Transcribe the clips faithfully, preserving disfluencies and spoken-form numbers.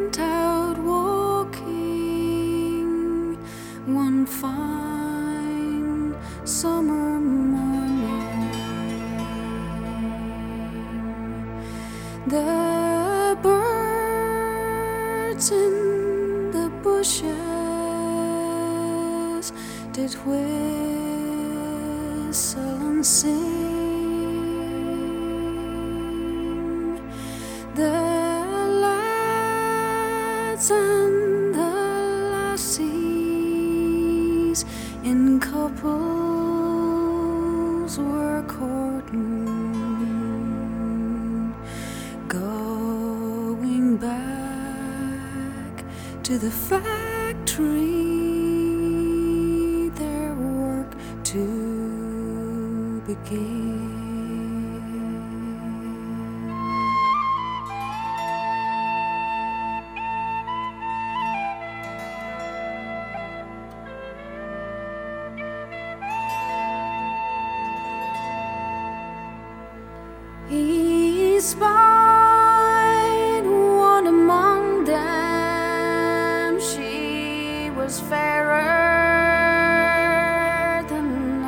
went out walking one fine summer morning. The birds in the bushes did whistle and sing. The lads and the lassies in couples were courting, going back to the factory, their work to begin. He spied one among them. She was fairer than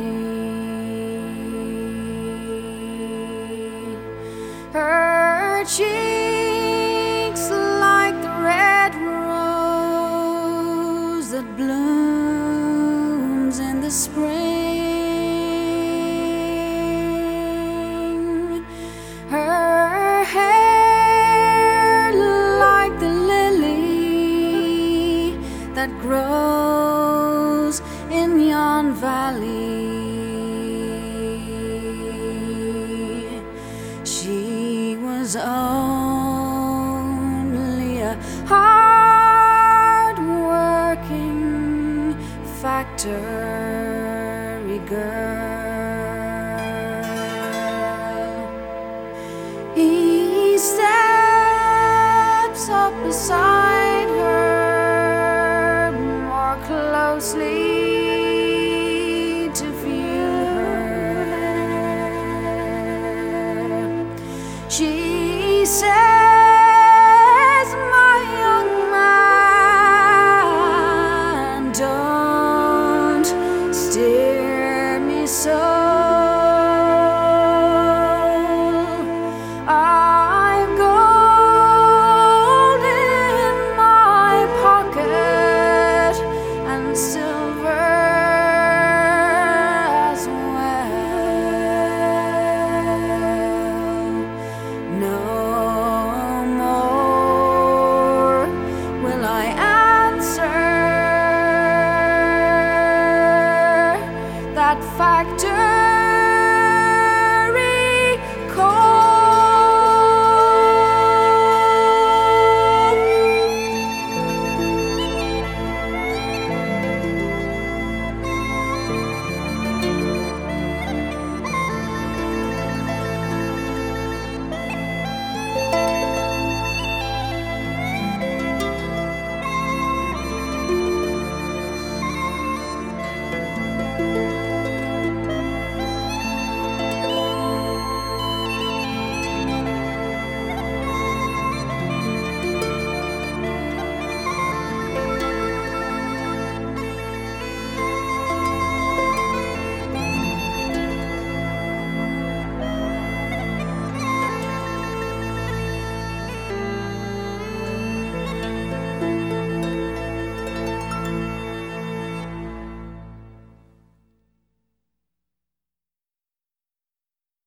any. Her cheeks like the red rose that blooms in the spring. Her hair like the lily that grows in yon valley. She was only a hard-working factory girl. He steps up beside